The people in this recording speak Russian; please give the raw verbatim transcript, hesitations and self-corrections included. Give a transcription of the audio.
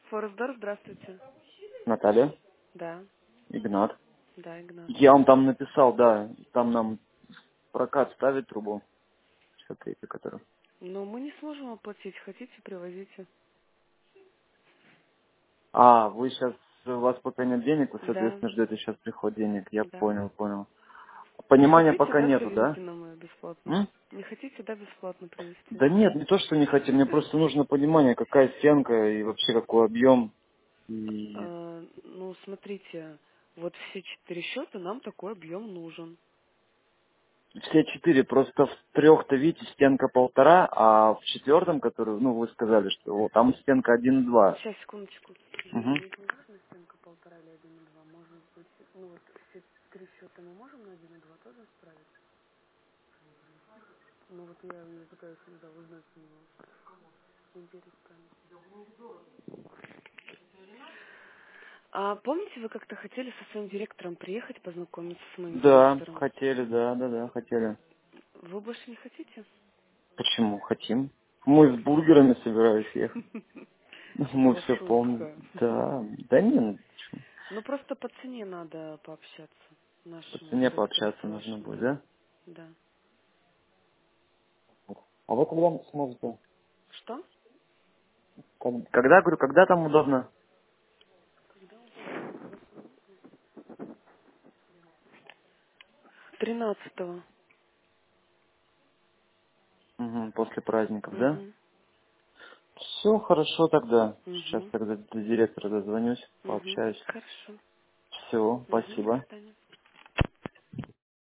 Форестдор, здравствуйте. Наталья, Да, Игнат. да, Игнат. Я вам там написал, да, там нам прокат ставит трубу, шестьдесят три, который. Но мы не сможем оплатить. Хотите, привозите. А, вы сейчас, у вас пока нет денег, вы, Да, соответственно, ждете сейчас приход денег. Я да. понял, понял. Не Понимания хотите, пока да, нету, привезти да? нам ее бесплатно? М? Не хотите, да, бесплатно привезти? Да нет, не то, что не хотим, мне просто нужно понимание, какая стенка и вообще какой объем. И А, ну, смотрите, вот все четыре счета нам такой объем нужен. все четыре, просто в трех-то, видите, стенка полтора, а в четвертом, который, ну, вы сказали, что вот, там стенка один и два. Сейчас, секундочку. Женя, Угу. здесь не важно стенка полтора или один и два. Может быть, ну вот все три счета мы можем на один и два тоже отправить? Ну вот я и пытаюсь иногда узнать у него. Интересно. А помните, вы как-то хотели со своим директором приехать познакомиться с моим Да, директором? хотели, да, да, да, хотели. Вы больше не хотите? Почему? Хотим. Мы с бургерами собирались ехать. Это Мы была все помним. шутка. Да, да не, ну почему? Ну просто по цене надо пообщаться По нашему цене директору пообщаться с нужно вашим, будет, да. да? Да. А вы когда сможете? Что? Как- Когда, говорю, когда там удобно? Тринадцатого. Угу, после праздников, да? Угу. Все хорошо тогда. Сейчас Угу. тогда до директора дозвонюсь, Угу. пообщаюсь. Хорошо. Все, Угу. До спасибо. свидания.